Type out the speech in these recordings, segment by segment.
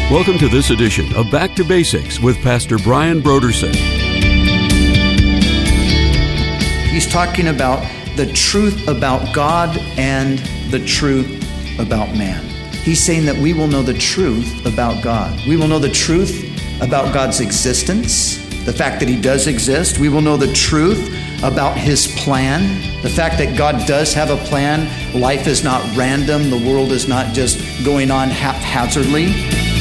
Welcome to this edition of Back to Basics with Pastor Brian Broderson. He's talking about the truth about God and the truth about man. He's saying that we will know the truth about God. We will know the truth about God's existence, the fact that He does exist. We will know the truth about His plan, the fact that God does have a plan. Life is not random. The world is not just going on haphazardly.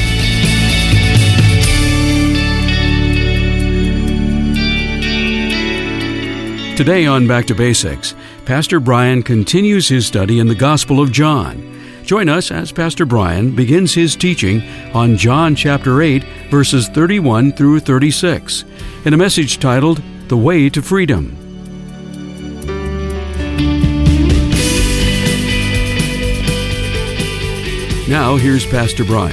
Today on Back to Basics, Pastor Brian continues his study in the Gospel of John. Join us as Pastor Brian begins his teaching on John chapter 8, verses 31 through 36, in a message titled, The Way to Freedom. Now here's Pastor Brian.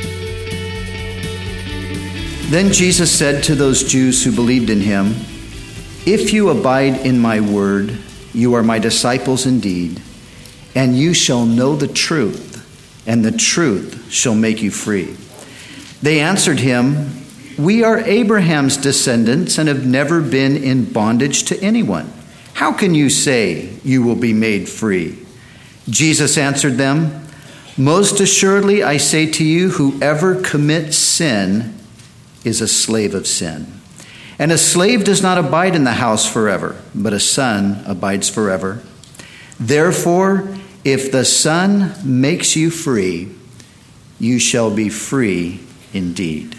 Then Jesus said to those Jews who believed in Him, "If you abide in my word, you are my disciples indeed, and you shall know the truth, and the truth shall make you free." They answered him, "We are Abraham's descendants and have never been in bondage to anyone. How can you say you will be made free?" Jesus answered them, "Most assuredly I say to you, whoever commits sin is a slave of sin. And a slave does not abide in the house forever, but a son abides forever. Therefore, if the Son makes you free, you shall be free indeed."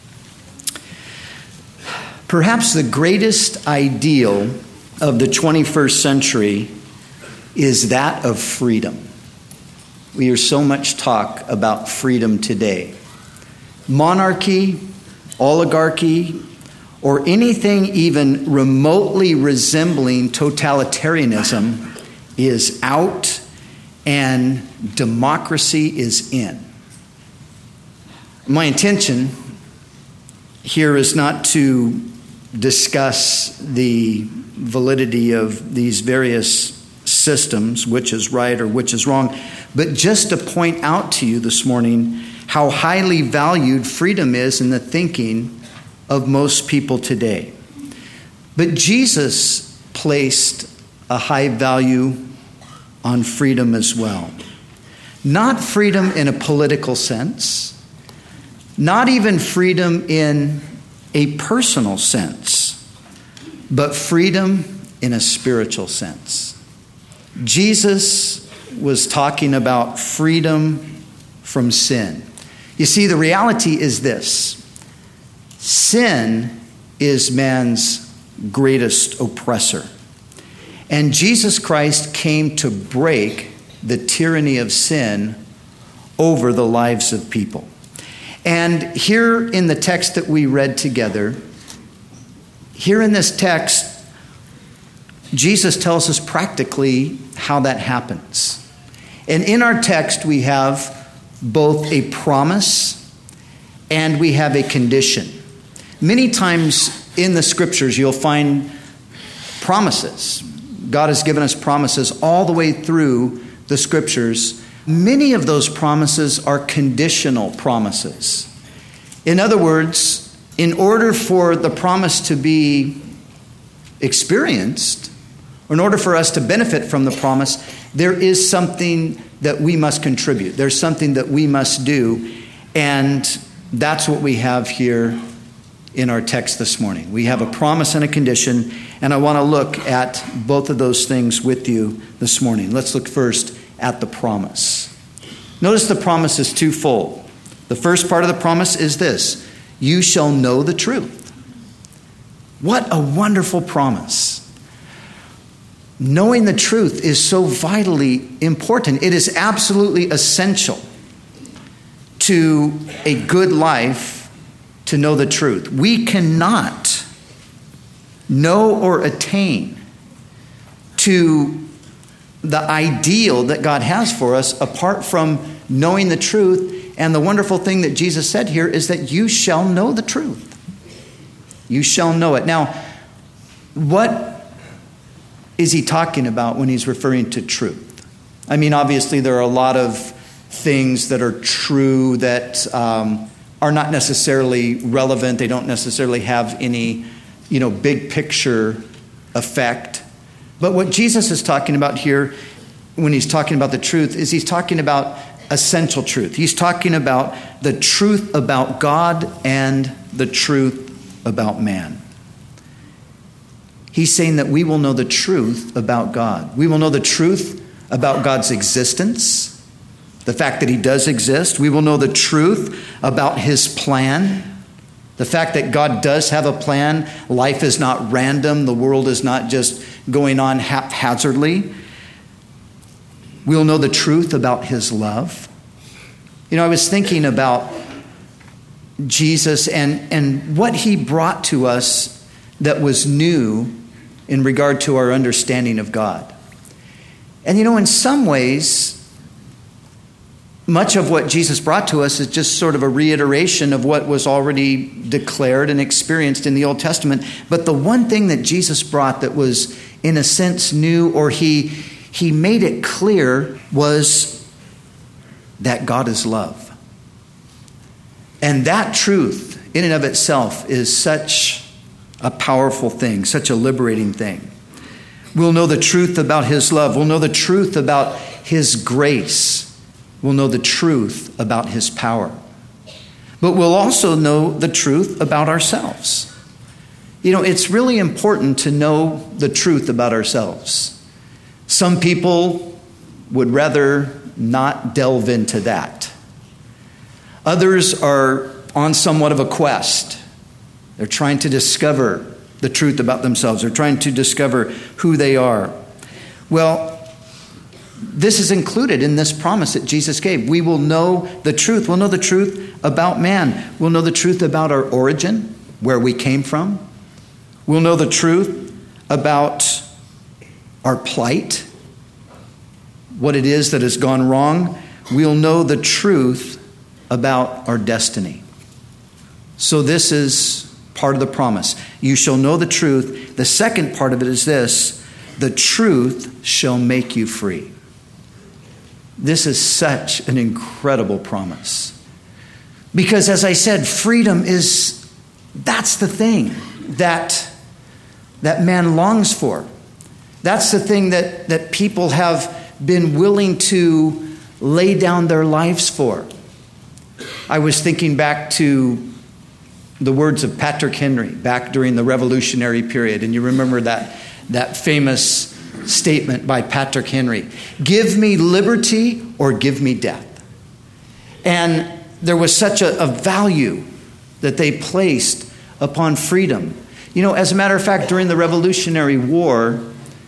Perhaps the greatest ideal of the 21st century is that of freedom. We hear so much talk about freedom today. Monarchy, oligarchy, or anything even remotely resembling totalitarianism is out and democracy is in. My intention here is not to discuss the validity of these various systems, which is right or which is wrong, but just to point out to you this morning how highly valued freedom is in the thinking of most people today. But Jesus placed a high value on freedom as well. Not freedom in a political sense, not even freedom in a personal sense, but freedom in a spiritual sense. Jesus was talking about freedom from sin. You see, the reality is this: sin is man's greatest oppressor. And Jesus Christ came to break the tyranny of sin over the lives of people. And here in the text that we read together, here in this text, Jesus tells us practically how that happens. And in our text, we have both a promise and we have a condition. Many times in the scriptures, you'll find promises. God has given us promises all the way through the scriptures. Many of those promises are conditional promises. In other words, in order for the promise to be experienced, or in order for us to benefit from the promise, there is something that we must contribute. There's something that we must do. And that's what we have here in our text this morning. We have a promise and a condition, and I want to look at both of those things with you this morning. Let's look first at the promise. Notice the promise is twofold. The first part of the promise is this: you shall know the truth. What a wonderful promise. Knowing the truth is so vitally important. It is absolutely essential to a good life to know the truth. We cannot know or attain to the ideal that God has for us apart from knowing the truth. And the wonderful thing that Jesus said here is that you shall know the truth. You shall know it. Now, what is he talking about when he's referring to truth? I mean, obviously there are a lot of things that are true that are not necessarily relevant. They don't necessarily have any, big picture effect. But what Jesus is talking about here, when he's talking about the truth, is he's talking about essential truth. He's talking about the truth about God and the truth about man. He's saying that we will know the truth about God. We will know the truth about God's existence, the fact that he does exist. We will know the truth about his plan, the fact that God does have a plan. Life is not random. The world is not just going on haphazardly. We'll know the truth about his love. I was thinking about Jesus and what he brought to us that was new in regard to our understanding of God. And in some ways, much of what Jesus brought to us is just sort of a reiteration of what was already declared and experienced in the Old Testament. But the one thing that Jesus brought that was, in a sense, new, or he made it clear, was that God is love. And that truth, in and of itself, is such a powerful thing, such a liberating thing. We'll know the truth about his love. We'll know the truth about his grace. We'll know the truth about his power. But we'll also know the truth about ourselves. It's really important to know the truth about ourselves. Some people would rather not delve into that. Others are on somewhat of a quest. They're trying to discover the truth about themselves. They're trying to discover who they are. Well, this is included in this promise that Jesus gave. We will know the truth. We'll know the truth about man. We'll know the truth about our origin, where we came from. We'll know the truth about our plight, what it is that has gone wrong. We'll know the truth about our destiny. So this is part of the promise. You shall know the truth. The second part of it is this: the truth shall make you free. This is such an incredible promise. Because as I said, freedom that's the thing that man longs for. That's the thing that people have been willing to lay down their lives for. I was thinking back to the words of Patrick Henry back during the Revolutionary period. And you remember that famous statement by Patrick Henry: "Give me liberty or give me death." And there was such a value that they placed upon freedom. As a matter of fact, during the Revolutionary War,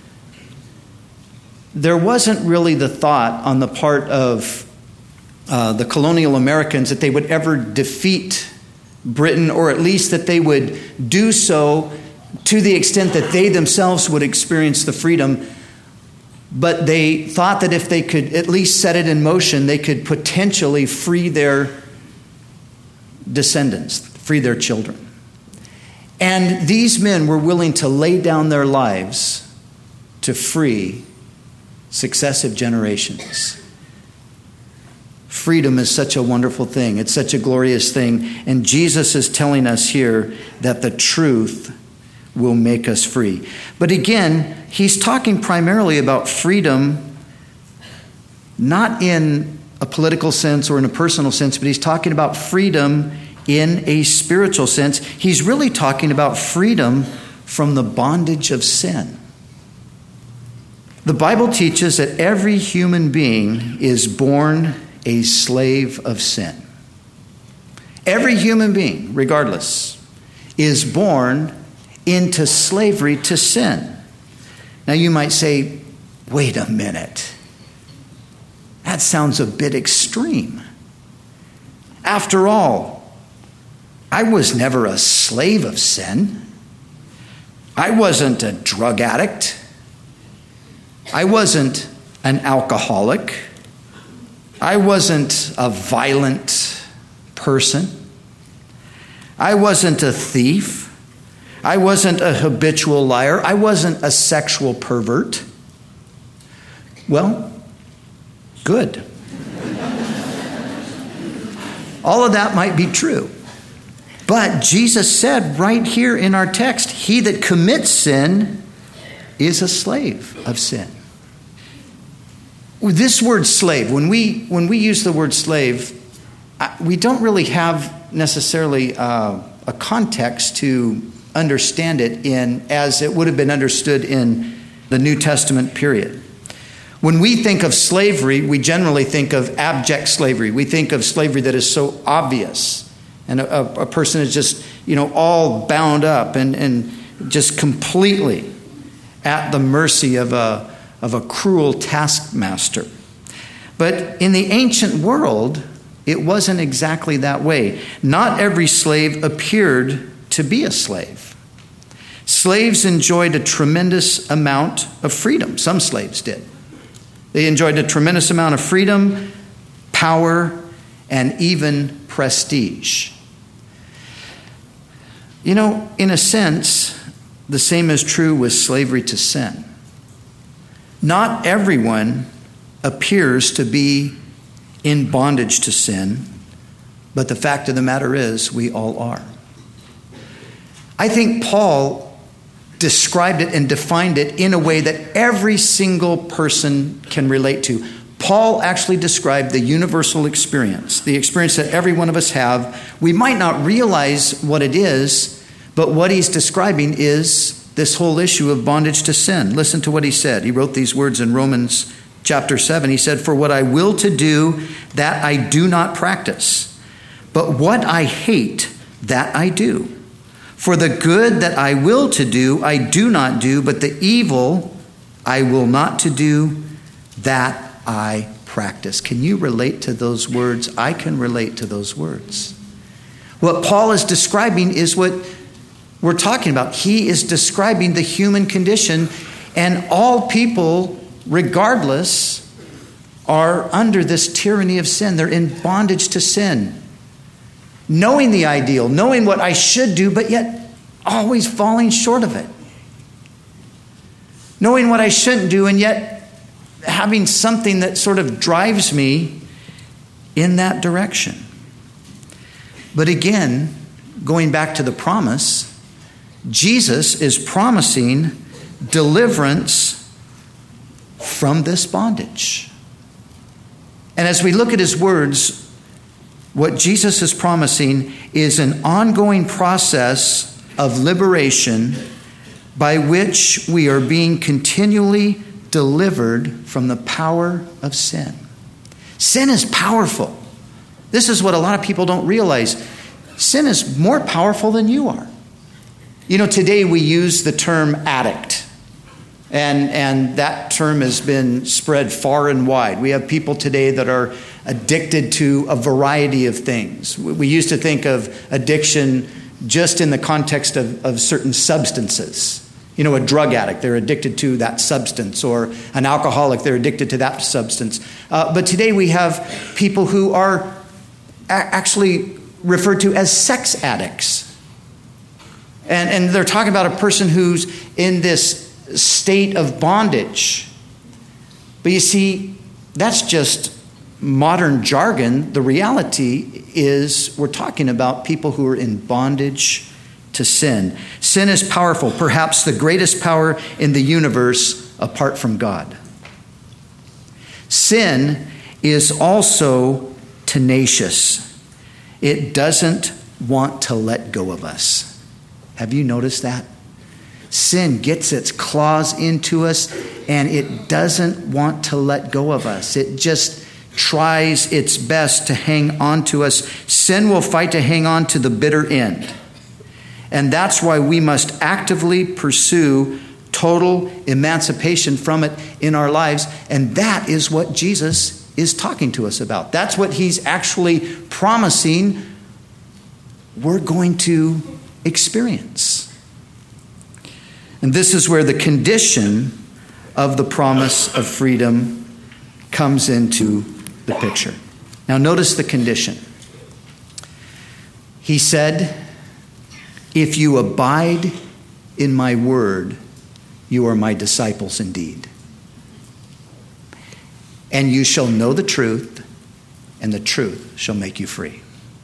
there wasn't really the thought on the part of the colonial Americans that they would ever defeat Britain, or at least that they would do so to the extent that they themselves would experience the freedom. But they thought that if they could at least set it in motion, they could potentially free their descendants, free their children. And these men were willing to lay down their lives to free successive generations. Freedom is such a wonderful thing. It's such a glorious thing. And Jesus is telling us here that the truth will make us free. But again, he's talking primarily about freedom, not in a political sense or in a personal sense, but he's talking about freedom in a spiritual sense. He's really talking about freedom from the bondage of sin. The Bible teaches that every human being is born a slave of sin. Every human being, regardless, is born into slavery to sin. Now you might say, wait a minute. That sounds a bit extreme. After all, I was never a slave of sin. I wasn't a drug addict. I wasn't an alcoholic. I wasn't a violent person. I wasn't a thief. I wasn't a habitual liar. I wasn't a sexual pervert. Well, good. All of that might be true. But Jesus said right here in our text, he that commits sin is a slave of sin. This word slave, when we use the word slave, we don't really have necessarily a context to understand it in as it would have been understood in the New Testament period. When we think of slavery, we generally think of abject slavery. We think of slavery that is so obvious. And a person is just, all bound up and just completely at the mercy of a cruel taskmaster. But in the ancient world, it wasn't exactly that way. Not every slave appeared to be a slave. Slaves enjoyed a tremendous amount of freedom. Some slaves did. They enjoyed a tremendous amount of freedom, power, and even prestige. In a sense, the same is true with slavery to sin. Not everyone appears to be in bondage to sin, but the fact of the matter is we all are. I think Paul described it and defined it in a way that every single person can relate to. Paul actually described the universal experience, the experience that every one of us have. We might not realize what it is, but what he's describing is this whole issue of bondage to sin. Listen to what he said. He wrote these words in Romans chapter 7. He said, "For what I will to do, that I do not practice. But what I hate, that I do. For the good that I will to do, I do not do, but the evil I will not to do, that I practice." Can you relate to those words? I can relate to those words. What Paul is describing is what we're talking about. He is describing the human condition, and all people, regardless, are under this tyranny of sin. They're in bondage to sin. Knowing the ideal, knowing what I should do, but yet always falling short of it. Knowing what I shouldn't do, and yet having something that sort of drives me in that direction. But again, going back to the promise, Jesus is promising deliverance from this bondage. And as we look at his words, what Jesus is promising is an ongoing process of liberation by which we are being continually delivered from the power of sin. Sin is powerful. This is what a lot of people don't realize. Sin is more powerful than you are. Today we use the term addict. And that term has been spread far and wide. We have people today that are addicted to a variety of things. We used to think of addiction just in the context of certain substances. A drug addict, they're addicted to that substance, or an alcoholic, they're addicted to that substance. But today we have people who are actually referred to as sex addicts. And they're talking about a person who's in this state of bondage. But you see, that's just modern jargon. The reality is we're talking about people who are in bondage to sin. Sin is powerful, perhaps the greatest power in the universe apart from God. Sin is also tenacious. It doesn't want to let go of us. Have you noticed that? Sin gets its claws into us, and it doesn't want to let go of us. It just tries its best to hang on to us. Sin will fight to hang on to the bitter end. And that's why we must actively pursue total emancipation from it in our lives. And that is what Jesus is talking to us about. That's what he's actually promising we're going to experience. And this is where the condition of the promise of freedom comes into the picture. Now notice the condition. He said, "If you abide in my word, you are my disciples indeed. And you shall know the truth, and the truth shall make you free."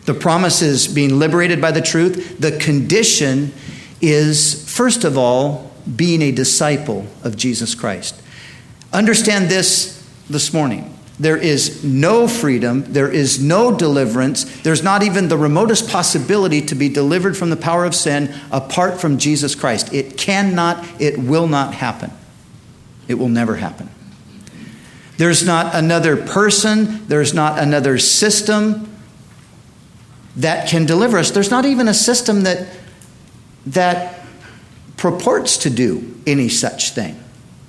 The promise is being liberated by the truth. The condition is, first of all, being a disciple of Jesus Christ. Understand this morning. There is no freedom. There is no deliverance. There's not even the remotest possibility to be delivered from the power of sin apart from Jesus Christ. It cannot, it will not happen. It will never happen. There's not another person. There's not another system that can deliver us. There's not even a system that purports to do any such thing.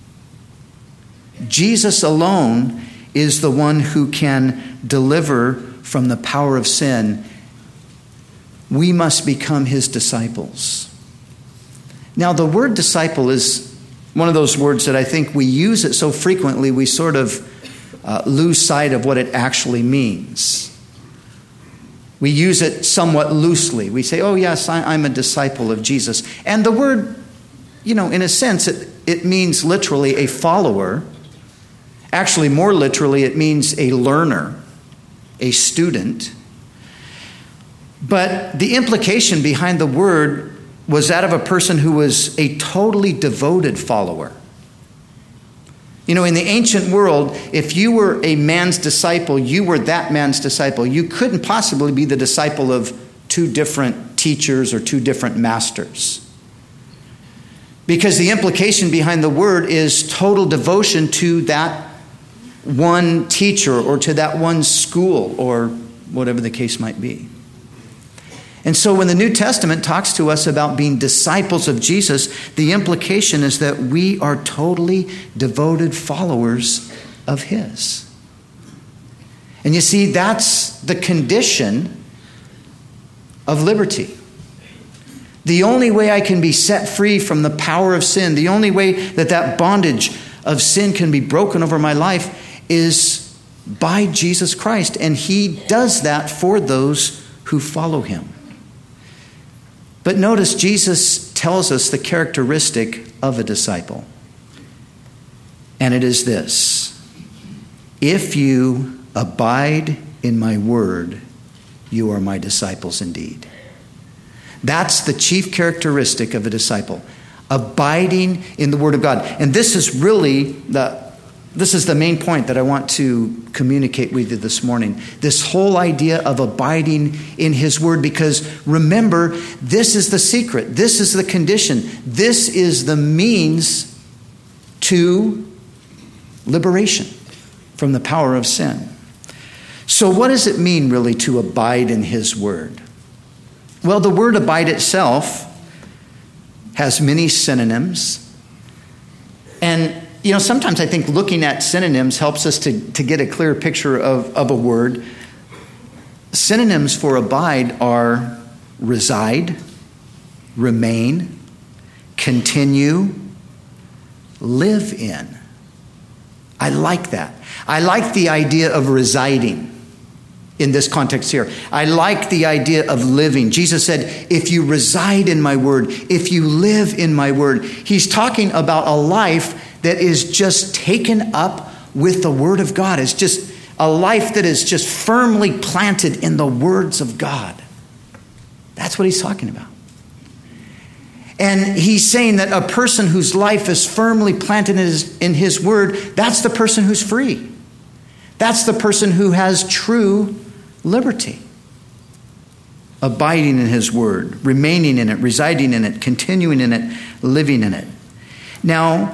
Jesus alone is the one who can deliver from the power of sin. We must become his disciples. Now, the word disciple is one of those words that I think we use it so frequently we sort of lose sight of what it actually means. We use it somewhat loosely. We say, oh yes, I'm a disciple of Jesus. And the word, in a sense, it means literally a follower. Actually, more literally, it means a learner, a student. But the implication behind the word was that of a person who was a totally devoted follower. In the ancient world, if you were a man's disciple, you were that man's disciple. You couldn't possibly be the disciple of two different teachers or two different masters. Because the implication behind the word is total devotion to that one teacher or to that one school or whatever the case might be. And so when the New Testament talks to us about being disciples of Jesus, the implication is that we are totally devoted followers of his. And you see, that's the condition of liberty. The only way I can be set free from the power of sin, the only way that bondage of sin can be broken over my life is by Jesus Christ. And he does that for those who follow him. But notice Jesus tells us the characteristic of a disciple. And it is this: if you abide in my word, you are my disciples indeed. That's the chief characteristic of a disciple, abiding in the word of God. And this is really the main point that I want to communicate with you this morning. This whole idea of abiding in his word, because remember, this is the secret. This is the condition. This is the means to liberation from the power of sin. So what does it mean really to abide in his word? Well, the word abide itself has many synonyms. And sometimes I think looking at synonyms helps us to get a clear picture of a word. Synonyms for abide are reside, remain, continue, live in. I like that. I like the idea of residing in this context here. I like the idea of living. Jesus said, if you reside in my word, if you live in my word, he's talking about a life that is just taken up with the word of God. It's just a life that is just firmly planted in the words of God. That's what he's talking about. And he's saying that a person whose life is firmly planted in his word, that's the person who's free. That's the person who has true liberty. Abiding in his word, remaining in it, residing in it, continuing in it, living in it. Now,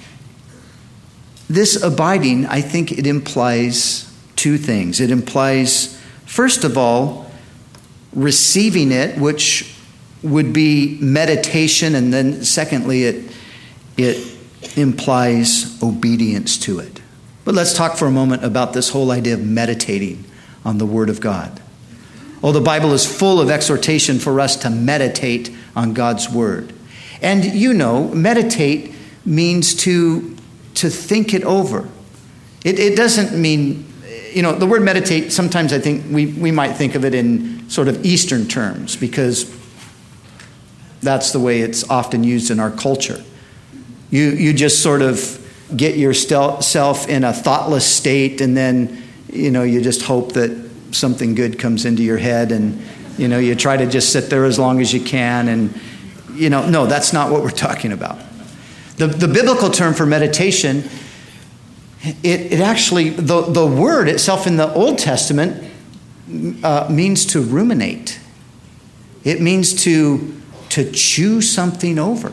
this abiding, I think it implies two things. It implies, first of all, receiving it, which would be meditation, and then secondly, it implies obedience to it. But let's talk for a moment about this whole idea of meditating on the Word of God. Oh, the Bible is full of exhortation for us to meditate on God's Word. And meditate means to think it over. It doesn't mean, the word meditate, sometimes I think we might think of it in sort of Eastern terms, because that's the way it's often used in our culture. You just sort of get yourself in a thoughtless state, and then, you just hope that something good comes into your head and, you try to just sit there as long as you can. And, no, that's not what we're talking about. The biblical term for meditation, it actually, the word itself in the Old Testament means to ruminate. It means to chew something over.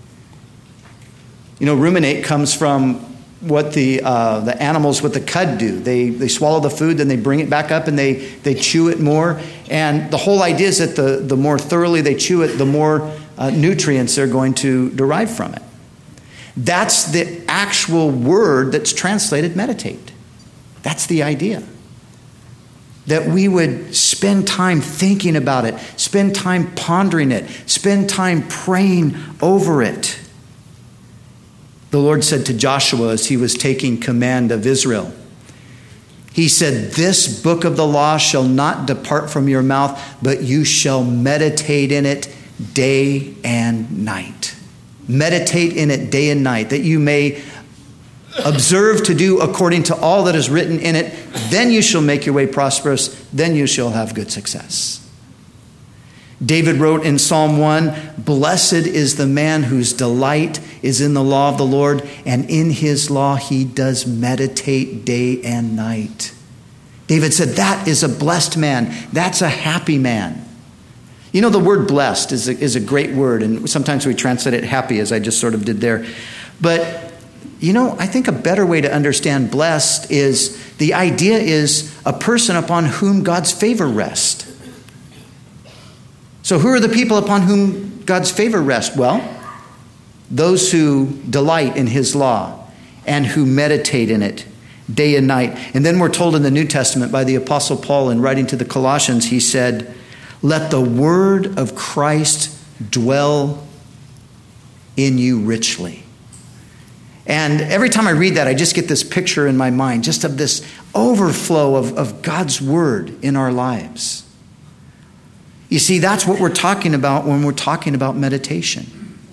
Ruminate comes from what the animals with the cud do. They swallow the food, then they bring it back up and they chew it more. And the whole idea is that the more thoroughly they chew it, the more nutrients they're going to derive from it. That's the actual word that's translated meditate. That's the idea. That we would spend time thinking about it, spend time pondering it, spend time praying over it. The Lord said to Joshua as he was taking command of Israel, He said, "This book of the law shall not depart from your mouth, but you shall meditate in it day and night." Meditate in it day and night, that you may observe to do according to all that is written in it. Then you shall make your way prosperous. Then you shall have good success. David wrote in Psalm 1, "Blessed is the man whose delight is in the law of the Lord, and in his law he does meditate day and night." David said, that is a blessed man. That's a happy man. The word blessed is a great word, and sometimes we translate it happy, as I just sort of did there. But, I think a better way to understand blessed is, the idea is a person upon whom God's favor rests. So who are the people upon whom God's favor rests? Well, those who delight in his law and who meditate in it day and night. And then we're told in the New Testament by the Apostle Paul in writing to the Colossians, he said, "Let the word of Christ dwell in you richly." And every time I read that, I just get this picture in my mind, just of this overflow of God's word in our lives. You see, that's what we're talking about when we're talking about meditation.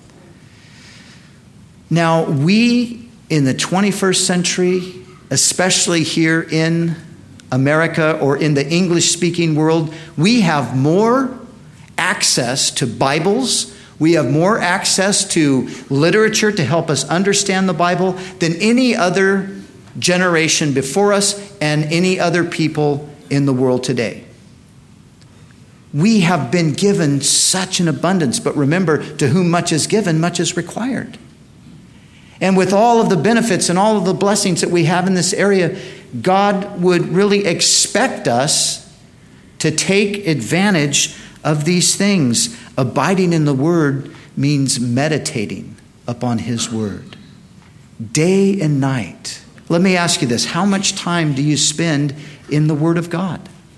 Now, we in the 21st century, especially here in America or in the English-speaking world, we have more access to Bibles. We have more access to literature to help us understand the Bible than any other generation before us and any other people in the world today. We have been given such an abundance, but remember, to whom much is given, much is required. And with all of the benefits and all of the blessings that we have in this area, God would really expect us to take advantage of these things. Abiding in the Word means meditating upon His Word day and night. Let me ask you this. How much time do you spend in the Word of God?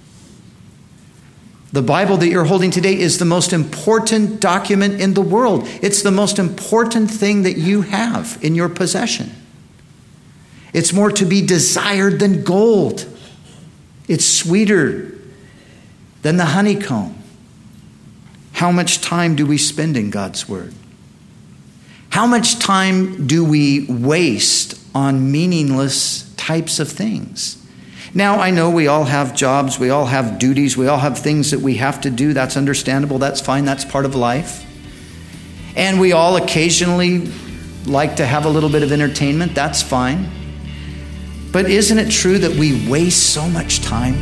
The Bible that you're holding today is the most important document in the world. It's the most important thing that you have in your possession. It's more to be desired than gold. It's sweeter than the honeycomb. How much time do we spend in God's Word? How much time do we waste on meaningless types of things? Now, I know we all have jobs, we all have duties, we all have things that we have to do. That's understandable, that's fine, that's part of life. And we all occasionally like to have a little bit of entertainment, that's fine. But isn't it true that we waste so much time?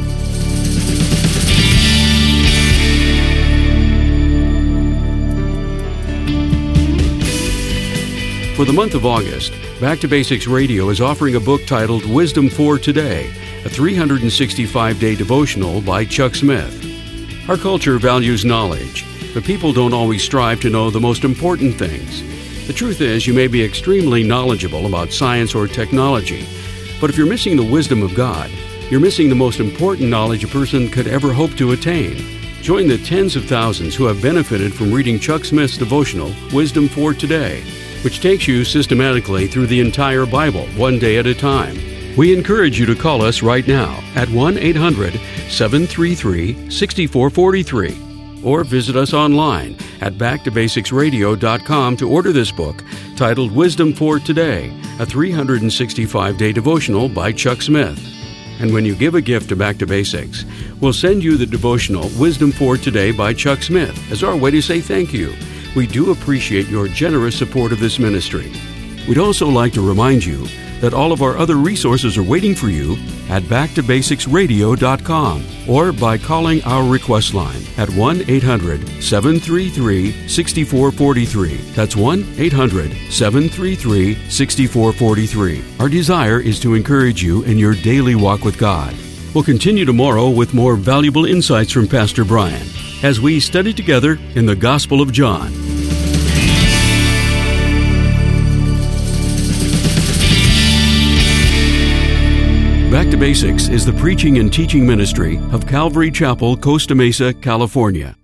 For the month of August, Back to Basics Radio is offering a book titled Wisdom for Today, a 365-day devotional by Chuck Smith. Our culture values knowledge, but people don't always strive to know the most important things. The truth is, you may be extremely knowledgeable about science or technology, but if you're missing the wisdom of God, you're missing the most important knowledge a person could ever hope to attain. Join the tens of thousands who have benefited from reading Chuck Smith's devotional, Wisdom for Today, which takes you systematically through the entire Bible, one day at a time. We encourage you to call us right now at 1-800-733-6443 or visit us online at backtobasicsradio.com to order this book titled Wisdom for Today, a 365-day devotional by Chuck Smith. And when you give a gift to Back to Basics, we'll send you the devotional Wisdom for Today by Chuck Smith as our way to say thank you. We do appreciate your generous support of this ministry. We'd also like to remind you that all of our other resources are waiting for you at backtobasicsradio.com or by calling our request line at 1-800-733-6443. That's 1-800-733-6443. Our desire is to encourage you in your daily walk with God. We'll continue tomorrow with more valuable insights from Pastor Brian as we study together in the Gospel of John. Back to Basics is the preaching and teaching ministry of Calvary Chapel, Costa Mesa, California.